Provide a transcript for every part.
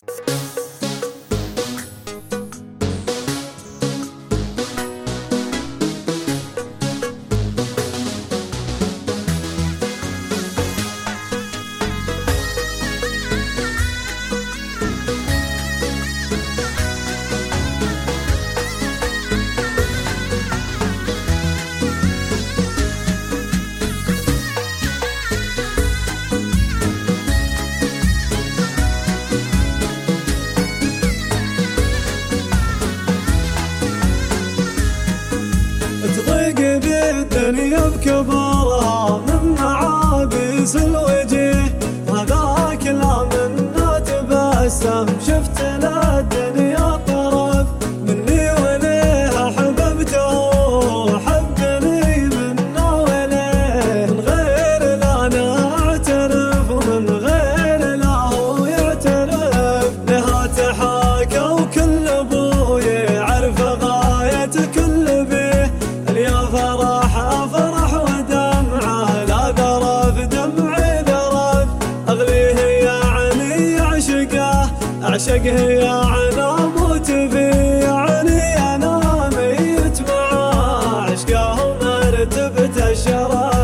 تضيق بالدنيا بكبرها من معابس الوجه، هذاك لا منا تبسم شفت له الدنيا طرف، مني وليه حببته حبني منا وليه، من غير لا انا اعترف ومن غير لا هو يعترف، لها تحاكى وكل ابوي يعرف غاية كل بيه، يا فرح فرح ودمعه لا ذرف دمعي ذرف، اغليه يعني اعشقه يعني اموت فيه، يعني انا ميت معاه عشقه مرتبة الشرف.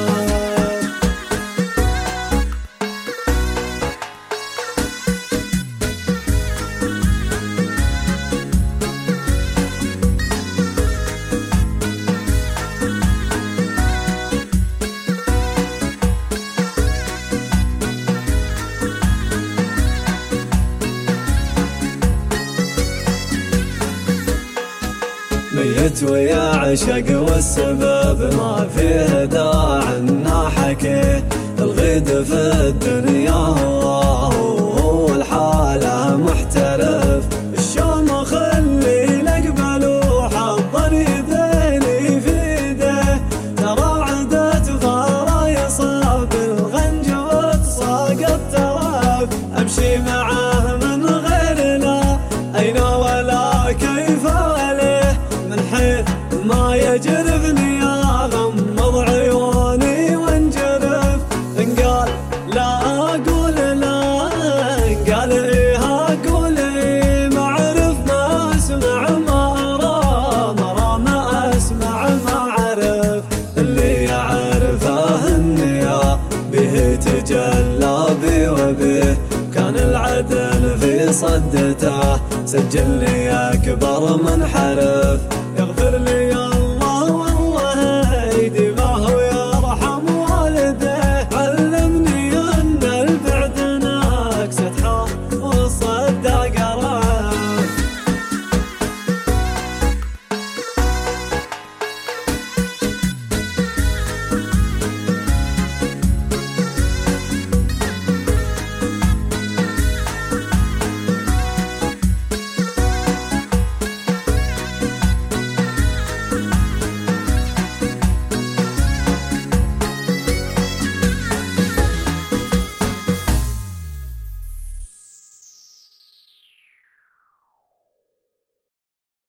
ميت ويا عشق والسبب ما فيه داع انه حكيه، الغيد في الدنيا هو الحالة محترف، الشام خلي لقبل وحظا يديني في يده، ترى عدت فرايص بالغنج وتصاق الترف، امشي معاه من غير لا اين ولا كيف عليه، من حيث ما يجرفني اغمض عيوني وانجرف، ان قال لا اقول لا، ان قال ايه اقول ايه، ما اعرف ما اسمع ما ارى، ما ما اسمع ما اعرف، اللي يعرفه النيا به تجلى بي وبه، كان العدل في صدته سجل لي اكبر من حرف،